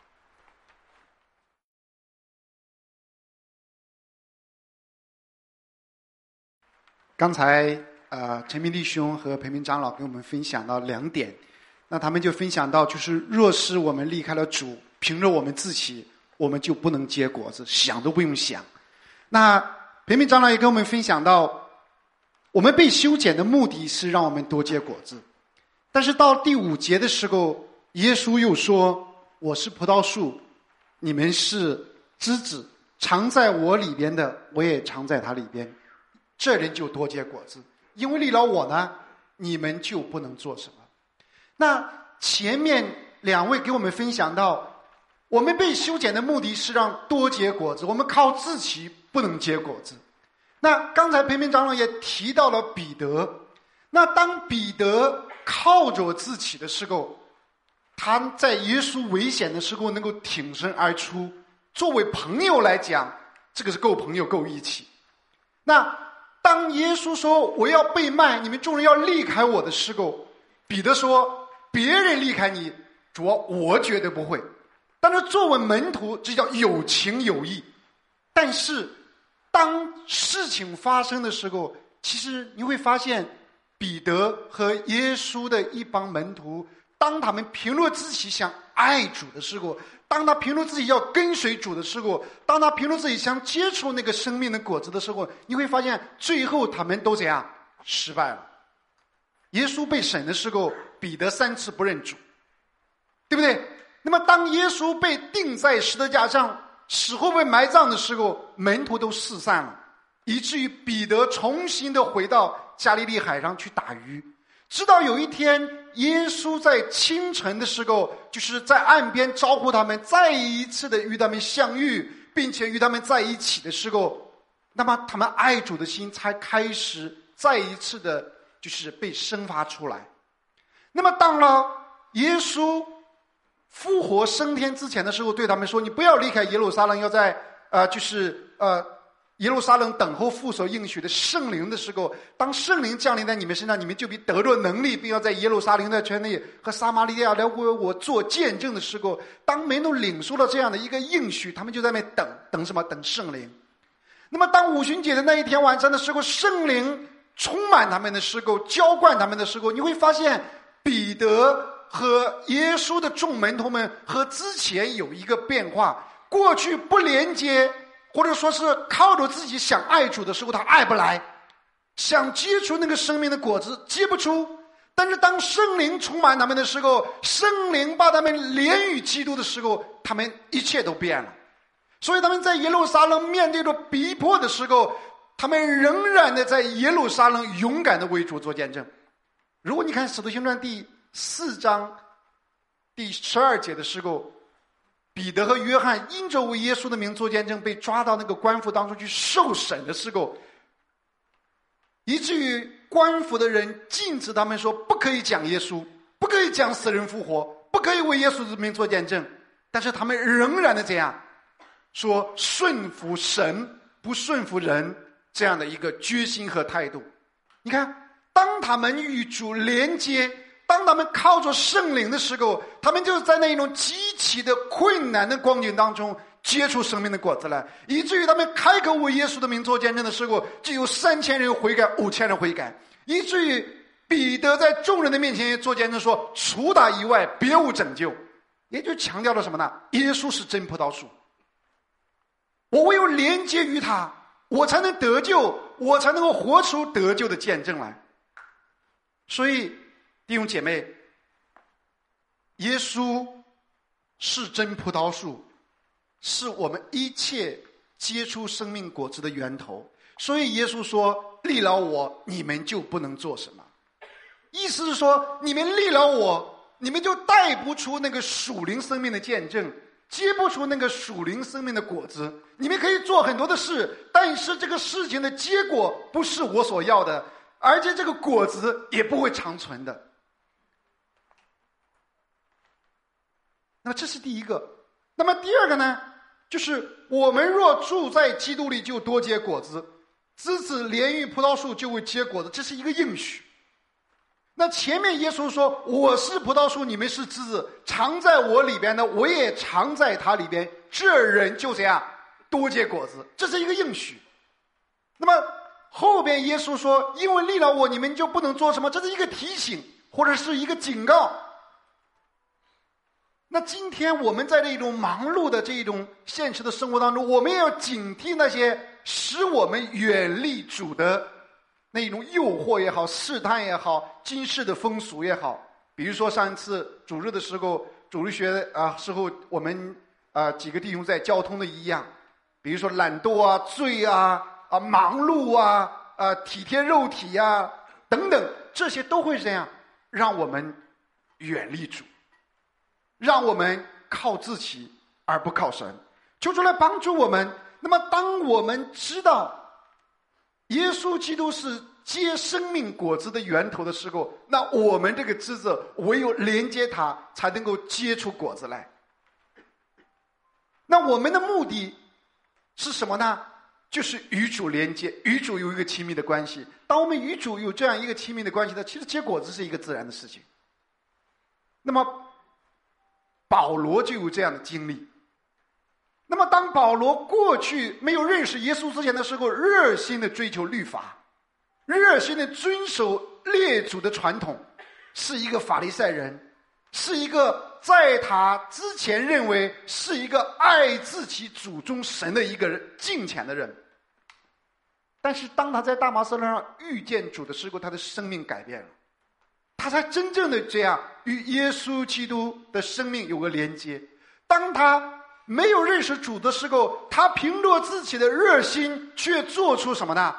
刚才呃陈明弟兄和裴明长老跟我们分享到两点，那他们就分享到，就是若是我们离开了主，凭着我们自己，我们就不能结果子，想都不用想。那裴明长老也跟我们分享到，我们被修剪的目的是让我们多结果子，但是到第五节的时候，耶稣又说：“我是葡萄树，你们是枝子，常在我里边的，我也常在他里边，这人就多结果子，因为离了我呢，你们就不能做什么。”那前面两位给我们分享到，我们被修剪的目的是让多结果子，我们靠自己不能结果子。那刚才裴明长老也提到了彼得，那当彼得靠着自己的时候，他在耶稣危险的时候能够挺身而出，作为朋友来讲，这个是够朋友够义气。那当耶稣说我要被卖，你们众人要离开我的时候，彼得说别人离开你，主啊，我绝对不会。但是作为门徒，这叫有情有义。但是当事情发生的时候，其实你会发现彼得和耶稣的一帮门徒，当他们凭着自己想爱主的时候，当他凭着自己要跟随主的时候，当他凭着自己想接触那个生命的果子的时候，你会发现最后他们都怎样失败了。耶稣被审的时候，彼得三次不认主，对不对？那么当耶稣被钉在十字架上，死后被埋葬的时候，门徒都四散了，以至于彼得重新的回到加利利海上去打鱼。直到有一天，耶稣在清晨的时候，就是在岸边招呼他们，再一次的与他们相遇，并且与他们在一起的时候，那么他们爱主的心才开始再一次的就是被生发出来。那么当了耶稣复活升天之前的时候，对他们说，你不要离开耶路撒冷，要在呃就是呃耶路撒冷等候父所应许的圣灵的时候，当圣灵降临在你们身上，你们就必得着能力，并要在耶路撒冷的圈内和撒玛利亚来为我做见证的时候，当门徒领受了这样的一个应许，他们就在那等等什么？等圣灵。那么当五旬节的那一天晚上的时候，圣灵充满他们的时候，浇灌他们的时候，你会发现彼得和耶稣的众门徒们和之前有一个变化。过去不连接，或者说是靠着自己想爱主的时候，他爱不来，想接触那个生命的果子接不出。但是当圣灵充满他们的时候，圣灵把他们连于基督的时候，他们一切都变了。所以他们在耶路撒冷面对着逼迫的时候，他们仍然的在耶路撒冷勇敢的为主做见证。如果你看使徒行传第四章第十二节的时候，彼得和约翰因着为耶稣的名做见证，被抓到那个官府当中去受审的时候，以至于官府的人禁止他们说不可以讲耶稣，不可以讲死人复活， 不可以为耶稣之名做见证，但是他们仍然的这样说顺服神不顺服人这样的一个决心和态度。你看，当他们与主连接，当他们靠着圣灵的时候，他们就在那一种极其的困难的光景当中结出生命的果子来，以至于他们开口为耶稣的名做见证的时候，就有三千人悔改，五千人悔改，以至于彼得在众人的面前做见证说，除他以外别无拯救。也就强调了什么呢？耶稣是真葡萄树，我唯有连接于他，我才能得救，我才能够活出得救的见证来。所以弟兄姐妹，耶稣是真葡萄树，是我们一切结出生命果子的源头。所以耶稣说，离了我你们就不能做什么。意思是说，你们离了我，你们就带不出那个属灵生命的见证，结不出那个属灵生命的果子。你们可以做很多的事，但是这个事情的结果不是我所要的，而且这个果子也不会长存的。那么这是第一个。那么第二个呢，就是我们若住在基督里，就多结果子，枝子连于葡萄树就会结果子，这是一个应许。那前面耶稣说，我是葡萄树，你们是枝子，常在我里边的，我也常在他里边，这人就这样多结果子，这是一个应许。那么后边耶稣说，因为离了我你们就不能做什么，这是一个提醒或者是一个警告。那今天我们在这种忙碌的这种现实的生活当中，我们也要警惕那些使我们远离主的那种诱惑也好，试探也好，今世的风俗也好。比如说上一次主日的时候，主日学啊时候，我们啊几个弟兄在交通的一样，比如说懒惰啊、罪啊、啊忙碌啊、啊体贴肉体啊等等，这些都会这样让我们远离主，让我们靠自己而不靠神。求主来帮助我们。那么当我们知道耶稣基督是结生命果子的源头的时候，那我们这个枝子唯有连接它，才能够结出果子来。那我们的目的是什么呢？就是与主连接，与主有一个亲密的关系。当我们与主有这样一个亲密的关系呢，其实结果子是一个自然的事情。那么保罗就有这样的经历。那么当保罗过去没有认识耶稣之前的时候，热心的追求律法，热心的遵守列祖的传统，是一个法利赛人，是一个在他之前认为是一个爱自己祖宗神的一个人，敬虔的人。但是当他在大马色路上遇见主的时候，他的生命改变了，他才真正的这样与耶稣基督的生命有个连接。当他没有认识主的时候，他凭着自己的热心，却做出什么呢？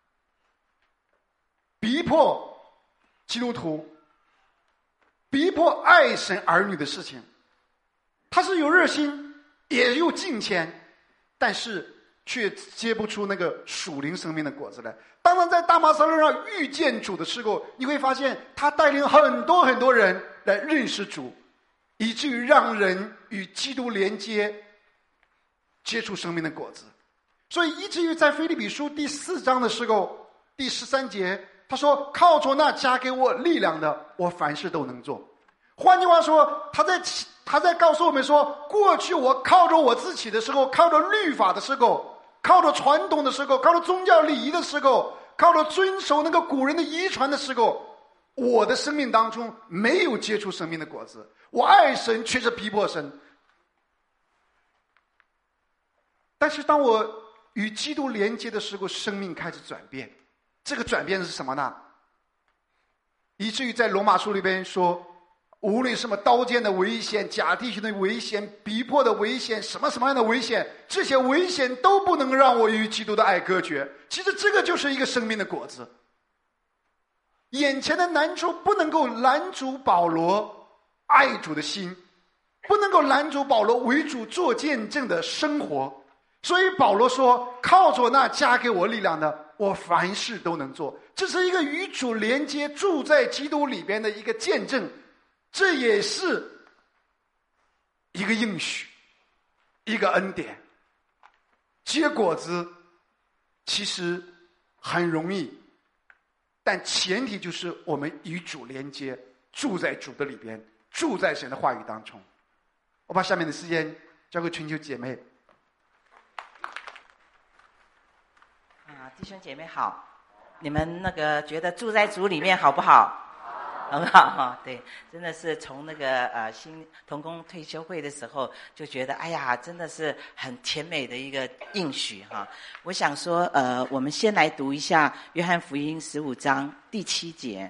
逼迫基督徒，逼迫爱神儿女的事情。他是有热心，也有敬虔，但是却结不出那个属灵生命的果子来。当他在大马色路上遇见主的时候，你会发现他带领很多很多人来认识主，以至于让人与基督连接，结出生命的果子。所以以至于在腓立比书第四章的时候，第十三节他说，靠着那加给我力量的，我凡事都能做。换句话说，他在他在告诉我们说，过去我靠着我自己的时候，靠着律法的时候，靠着传统的时候，靠着宗教礼仪的时候，靠着遵守那个古人的遗传的时候，我的生命当中没有结出生命的果子。我爱神，却是逼迫神。但是当我与基督连接的时候，生命开始转变。这个转变是什么呢？以至于在罗马书里边说，无论什么刀剑的危险、假弟兄的危险、逼迫的危险，什么什么样的危险，这些危险都不能让我与基督的爱隔绝。其实这个就是一个生命的果子。眼前的难处不能够拦阻保罗爱主的心，不能够拦阻保罗为主做见证的生活。所以保罗说，靠着那加给我力量的，我凡事都能做。这是一个与主连接，住在基督里边的一个见证。这也是一个应许，一个恩典。结果子其实很容易，但前提就是我们与主连接，住在主的里边，住在神的话语当中。我把下面的时间交给全球姐妹。 啊，弟兄姐妹好，你们那个觉得住在主里面好不好？很好哈，对，真的是从那个呃新同工退休会的时候就觉得，哎呀，真的是很甜美的一个应许哈。我想说，呃，我们先来读一下约翰福音十五章第七节。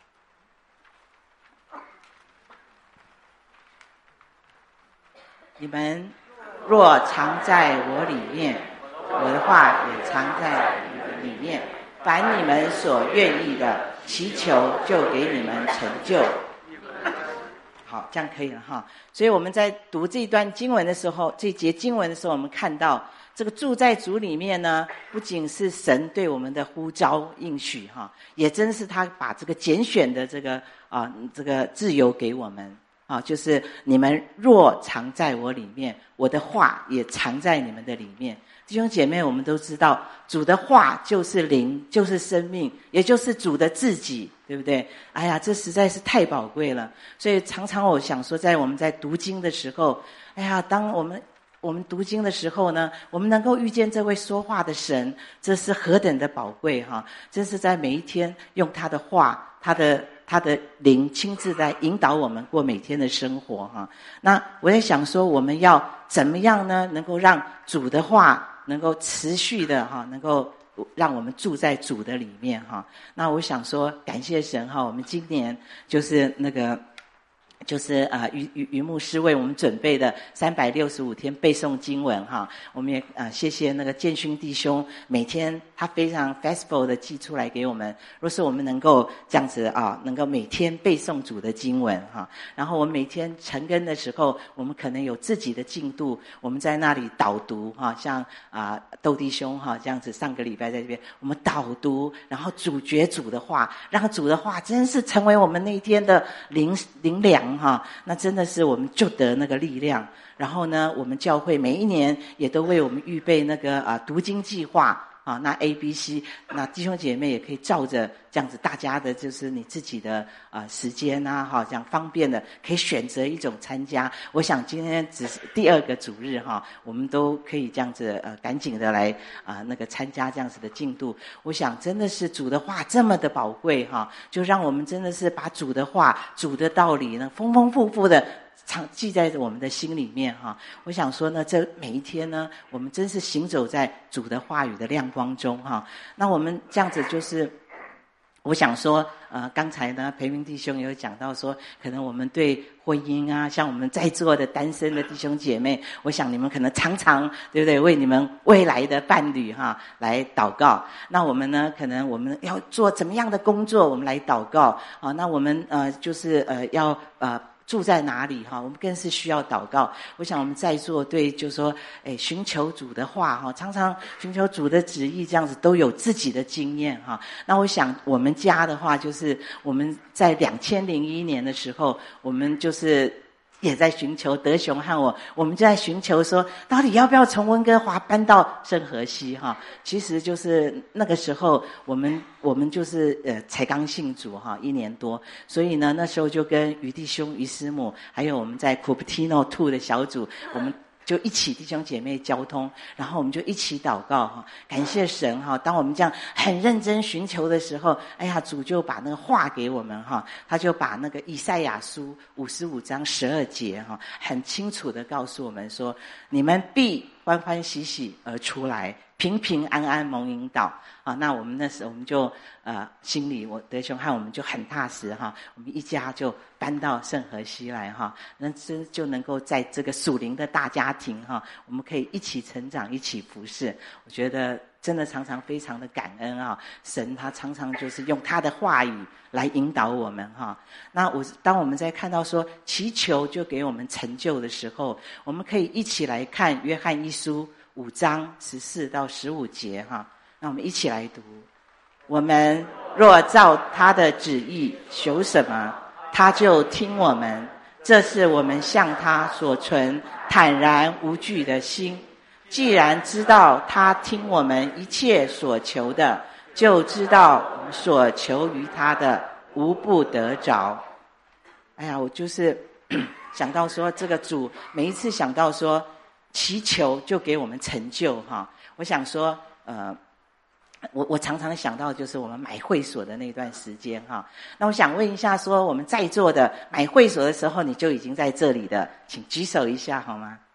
你们若藏在我里面，我的话也藏在你们里面，凡你们所愿意的，祈求就给你们成就。好，这样可以了哈。所以我们在读这段经文的时候，这节经文的时候，我们看到这个住在主里面呢，不仅是神对我们的呼召应许哈，也真是他把这个拣选的这个啊这个自由给我们啊，就是你们若藏在我里面，我的话也藏在你们的里面。弟兄姐妹，我们都知道主的话就是灵，就是生命，也就是主的自己，对不对？哎呀，这实在是太宝贵了。所以常常我想说，在我们在读经的时候，哎呀，当我们我们读经的时候呢，我们能够遇见这位说话的神，这是何等的宝贵哈！真是在每一天用他的话，他的他的灵亲自在引导我们过每天的生活哈。那我在想说，我们要怎么样呢？能够让主的话能够持续的哈，能够让我们住在主的里面哈。那我想说，感谢神哈，我们今年就是那个。就是呃于于于牧师为我们准备的三百六十五天背诵经文哈，我们也呃谢谢那个建勋弟兄，每天他非常 faithful 的寄出来给我们。若是我们能够这样子啊，能够每天背诵主的经文哈，然后我们每天晨更的时候，我们可能有自己的进度，我们在那里导读哈，像啊窦弟兄哈这样子，上个礼拜在这边我们导读，然后主角主的话，让主的话真是成为我们那一天的灵灵粮。哈，那真的是我们就得那个力量。然后呢，我们教会每一年也都为我们预备那个啊读经计划啊，那 A B C， 那弟兄姐妹也可以照着这样子，大家的就是你自己的啊时间啊，哈，这样方便的可以选择一种参加。我想今天只是第二个主日哈，我们都可以这样子呃赶紧的来啊那个参加这样子的进度。我想真的是主的话这么的宝贵哈，就让我们真的是把主的话、主的道理呢，丰丰富富的常记在我们的心里面哈。我想说呢，这每一天呢，我们真是行走在主的话语的亮光中哈。那我们这样子就是。我想说，呃，刚才呢，培明弟兄有讲到说，可能我们对婚姻啊，像我们在座的单身的弟兄姐妹，我想你们可能常常，对不对？为你们未来的伴侣哈来祷告。那我们呢，可能我们要做怎么样的工作，我们来祷告啊。那我们呃，就是呃，要呃。住在哪里哈？我们更是需要祷告。我想我们在座对，就说，哎，寻求主的话哈，常常寻求主的旨意，这样子都有自己的经验哈。那我想我们家的话，就是我们在两千零一年的时候，我们就是也在寻求德雄和我，我们就在寻求说，到底要不要从温哥华搬到圣荷西哈？其实就是那个时候，我们我们就是呃才刚信主哈，一年多，所以呢，那时候就跟于弟兄、于师母，还有我们在 Cupertino Two 的小组，我们就一起弟兄姐妹交通，然后我们就一起祷告哈，感谢神哈。当我们这样很认真寻求的时候，哎呀，主就把那个话给我们哈，他就把那个以赛亚书五十五章十二节哈，很清楚的告诉我们说，你们必欢欢喜喜而出来，平平安安蒙引导啊。那我们那时候我们就呃心里我德雄和我们就很踏实哈，我们一家就搬到圣荷西来哈，那真就能够在这个属灵的大家庭哈，我们可以一起成长，一起服侍。我觉得真的常常非常的感恩啊，神他常常就是用他的话语来引导我们哈。那我当我们在看到说祈求就给我们成就的时候，我们可以一起来看约翰一书五章十四到十五节哈。那我们一起来读：我们若照他的旨意求什么，他就听我们； 这是我们向他所存坦然无惧的心。既然知道他听我们一切所求的，就知道我们所求于他的无不得着。哎呀，我就是想到说，这个主每一次想到说祈求就给我们成就哈。我想说，呃，我我常常想到就是我们买会所的那段时间哈。那我想问一下，说我们在座的买会所的时候，你就已经在这里的，请举手一下好吗？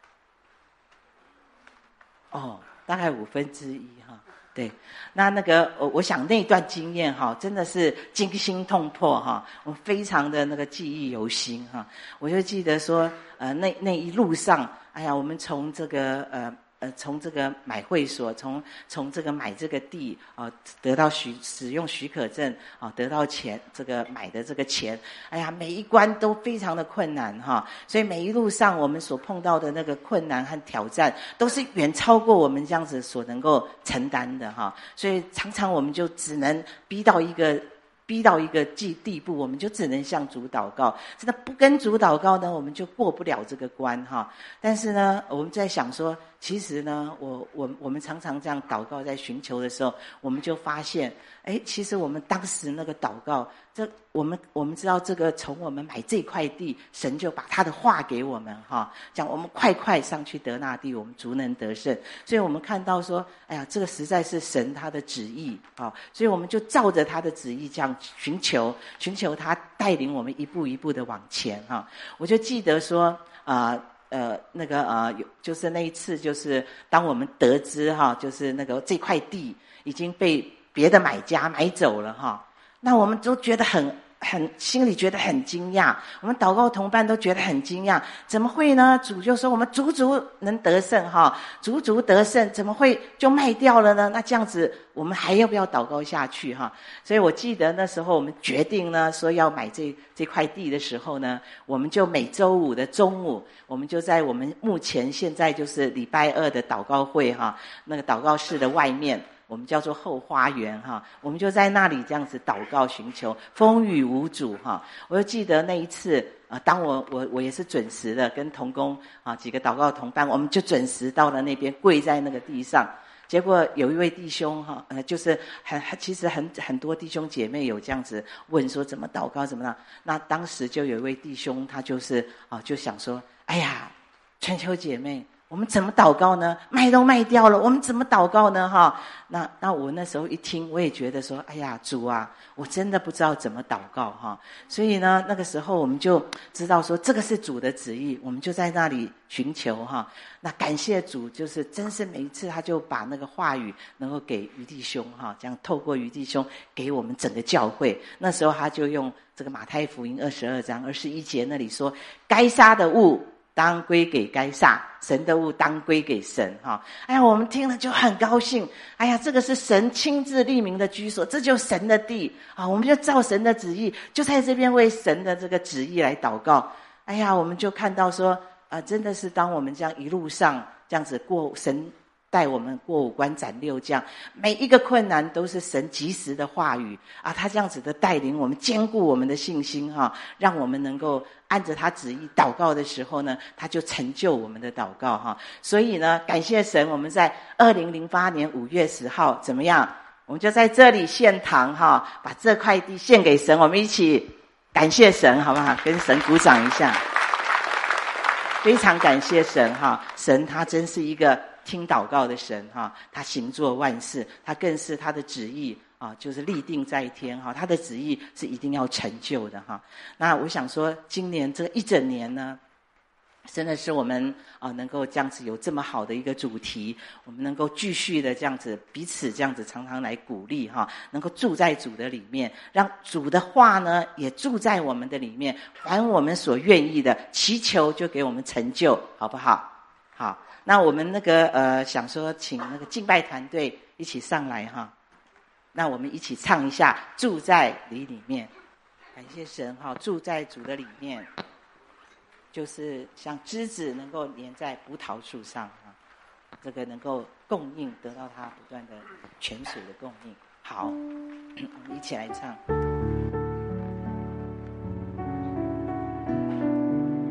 哦，大概五分之一哈。对，那那个我我想那段经验哈，真的是惊心痛魄哈，我非常的那个记忆犹新哈。我就记得说，呃，那那一路上，哎呀，我们从这个呃。呃，从这个买会所，从从这个买这个地啊、呃，得到许使用许可证啊、呃，得到钱，这个买的这个钱，哎呀，每一关都非常的困难哈，所以每一路上我们所碰到的那个困难和挑战，都是远超过我们这样子所能够承担的哈，所以常常我们就只能逼到一个。逼到一个地地步，我们就只能向主祷告。真的不跟主祷告呢，我们就过不了这个关哈。但是呢，我们在想说，其实呢，我我我们常常这样祷告，在寻求的时候，我们就发现，哎，其实我们当时那个祷告，这我们我们知道这个从我们买这块地，神就把他的话给我们哈，讲我们快快上去得那地，我们足能得胜。所以我们看到说，哎呀，这个实在是神他的旨意啊，所以我们就照着他的旨意这样寻求，寻求他带领我们一步一步的往前哈。我就记得说啊。呃呃，那个呃，有就是那一次，就是当我们得知哈，就是那个这块地已经被别的买家买走了哈，那我们都觉得很很心里觉得很惊讶，我们祷告同伴都觉得很惊讶，怎么会呢？主就说我们足足能得胜哈，足足得胜，怎么会就卖掉了呢？那这样子我们还要不要祷告下去哈？所以我记得那时候我们决定呢，说要买这这块地的时候呢，我们就每周五的中午，我们就在我们目前现在就是礼拜二的祷告会哈，那个祷告室的外面。我们叫做后花园哈，我们就在那里这样子祷告寻求，风雨无阻哈。我就记得那一次啊，当我我我也是准时的跟同工啊几个祷告同伴，我们就准时到了那边，跪在那个地上。结果有一位弟兄哈，呃，就是很其实很很多弟兄姐妹有这样子问说怎么祷告怎么样。那当时就有一位弟兄，他就是啊就想说，哎呀，春秋姐妹。我们怎么祷告呢？卖都卖掉了，我们怎么祷告呢？哈，那那我那时候一听，我也觉得说，哎呀，主啊，我真的不知道怎么祷告哈。所以呢，那个时候我们就知道说，这个是主的旨意，我们就在那里寻求哈。那感谢主，就是真是每一次他就把那个话语能够给于弟兄哈，这样透过于弟兄给我们整个教会。那时候他就用这个马太福音二十二章二十一节那里说，该杀的物。当归给该撒，神的物当归给神哈。哎呀，我们听了就很高兴。哎呀，这个是神亲自立名的居所，这就是神的地啊！我们就照神的旨意，就在这边为神的这个旨意来祷告。哎呀，我们就看到说，啊、呃，真的是当我们这样一路上这样子过，神带我们过五关斩六将，每一个困难都是神及时的话语啊，他这样子的带领我们，坚固我们的信心哈，让我们能够按着他旨意祷告的时候呢，他就成就我们的祷告哈。所以呢，感谢神，我们在二零零八年五月十号怎么样？我们就在这里献堂哈，把这块地献给神，我们一起感谢神好不好？跟神鼓掌一下，非常感谢神哈，神他真是一个听祷告的神哈，他行作万事，他更是他的旨意啊，就是立定在天哈，他的旨意是一定要成就的哈。那我想说，今年这一整年呢，真的是我们啊能够这样子有这么好的一个主题，我们能够继续的这样子彼此这样子常常来鼓励哈，能够住在主的里面，让主的话呢也住在我们的里面，凡我们所愿意的祈求就给我们成就，好不好？好。那我们那个呃，想说请那个敬拜团队一起上来哈，那我们一起唱一下《住在你里面》，感谢神哈，住在主的里面，就是像枝子能够粘在葡萄树上哈，这个能够供应得到它不断的泉水的供应。好，我们一起来唱。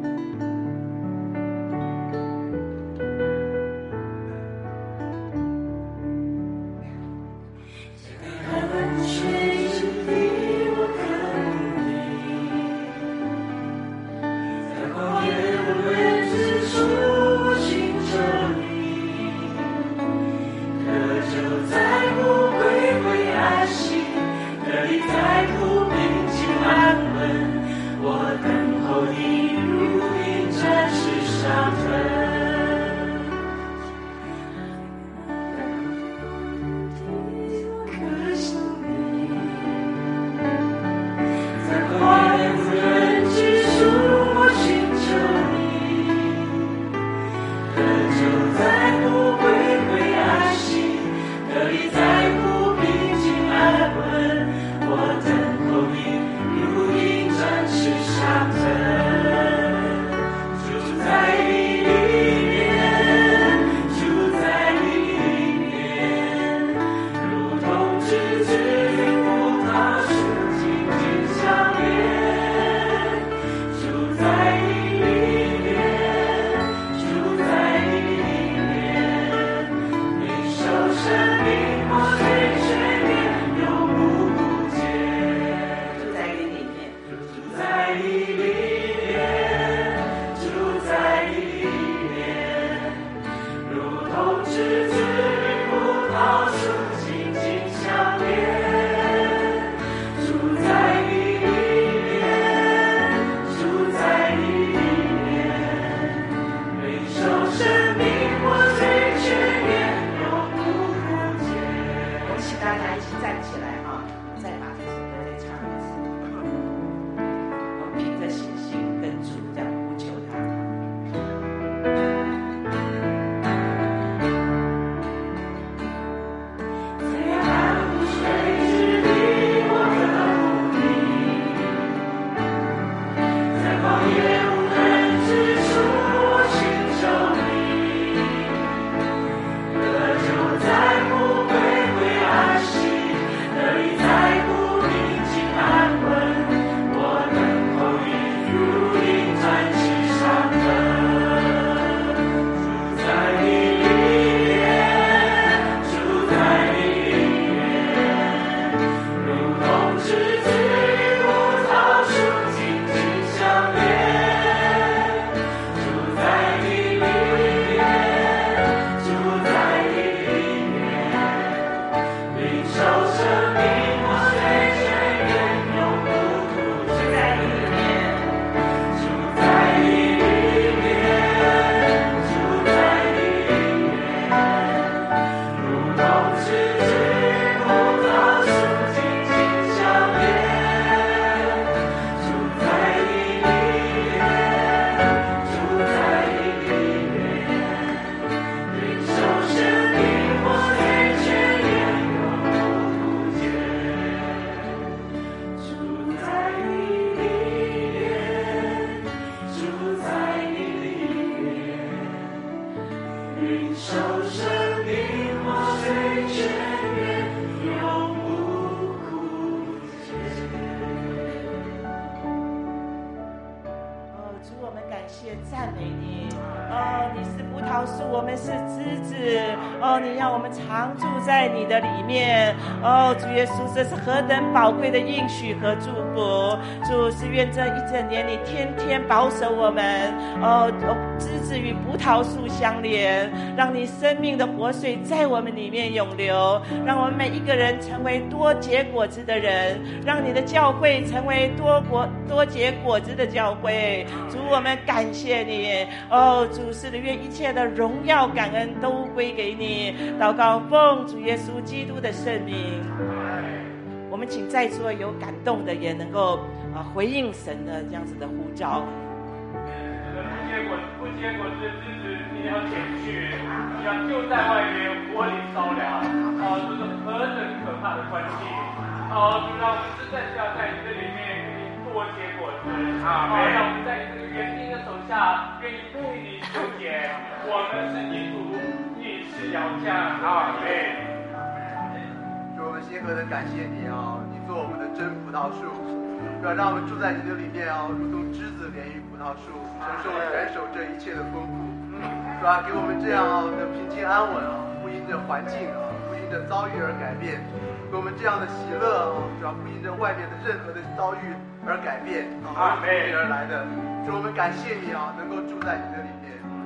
谢赞美你。哦，你是葡萄树，我们是枝子。哦，你让我们常住在你的里面。哦，主耶稣，这是何等宝贵的应许和祝福。主，是愿这一整年你天天保守我们。哦，枝子与葡萄树相连，让你生命的活水在我们里面涌流，让我们每一个人成为多结果子的人，让你的教会成为多果多结果子的教会。主，我们感谢你。哦，主，是的，愿一切的荣耀感恩都归给你。祷告奉主耶稣基督的圣名。我们请在座有感动的也能够啊回应神的这样子的呼召。 不结果不结果子的枝子，你要剪去，你要就在外面火里烧凉。哦，这是何等可怕的关系！哦，主，让我们实在是要在你的里面给你多结果子。啊，哦，让我们在你这个园丁的手下，愿意为你修剪。我们是泥土，你是窑匠。啊，对。 主，我们心何等感谢你啊！你做我们的真葡萄树，主要让我们住在你的里面啊，如同枝子连于葡萄树，承受忍受这一切的丰富。主要给我们这样啊的平静安稳啊，不因着环境啊，不因着遭遇而改变，给我们这样的喜乐啊，主要不因着外面的任何的遭遇而改变啊，而而来的。主，我们感谢你啊，能够住在你的里面。